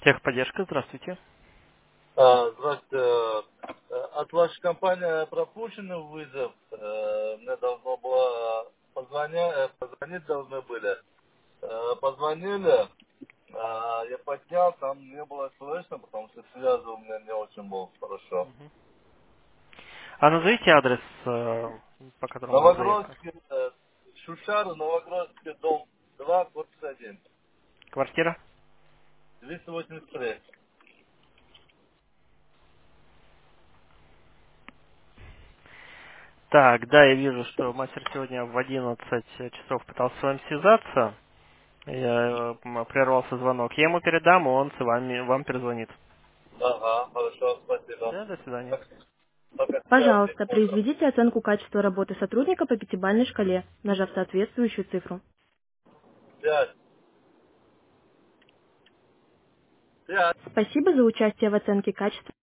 Техподдержка, здравствуйте. Здравствуйте. От вашей компании пропущен вызов. Мне должно было позвонить должны были. Позвонили, я поднял, там не было слышно, потому что связь у меня не очень была хорошо. А назовите адрес, по которому была заявка. Новогродский, Шушара, Новогродский, дом 2, корпус 1, Квартира? 283. Так, да, я вижу, что мастер сегодня в 11 часов пытался с вами связаться. Я прервался звонок. Я ему передам, и он вам перезвонит. Ага, хорошо, спасибо. Да, до свидания. Так, пока связь не Пожалуйста, понял. произведите оценку качества работы сотрудника по пятибалльной шкале, нажав соответствующую цифру. 5, 5. Спасибо за участие в оценке качества.